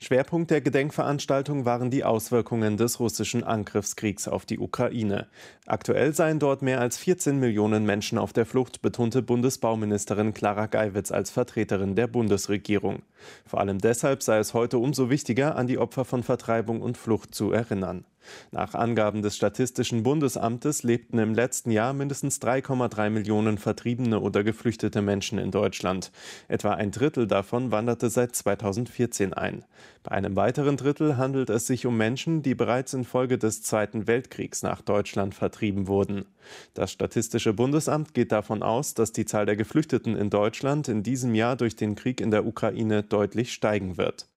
Schwerpunkt der Gedenkveranstaltung waren die Auswirkungen des russischen Angriffskriegs auf die Ukraine. Aktuell seien dort mehr als 14 Millionen Menschen auf der Flucht, betonte Bundesbauministerin Clara Geiwitz als Vertreterin der Bundesregierung. Vor allem deshalb sei es heute umso wichtiger, an die Opfer von Vertreibung und Flucht zu erinnern. Nach Angaben des Statistischen Bundesamtes lebten im letzten Jahr mindestens 3,3 Millionen vertriebene oder geflüchtete Menschen in Deutschland. Etwa ein Drittel davon wanderte seit 2014 ein. Bei einem weiteren Drittel handelt es sich um Menschen, die bereits infolge des Zweiten Weltkriegs nach Deutschland vertrieben wurden. Das Statistische Bundesamt geht davon aus, dass die Zahl der Geflüchteten in Deutschland in diesem Jahr durch den Krieg in der Ukraine deutlich steigen wird.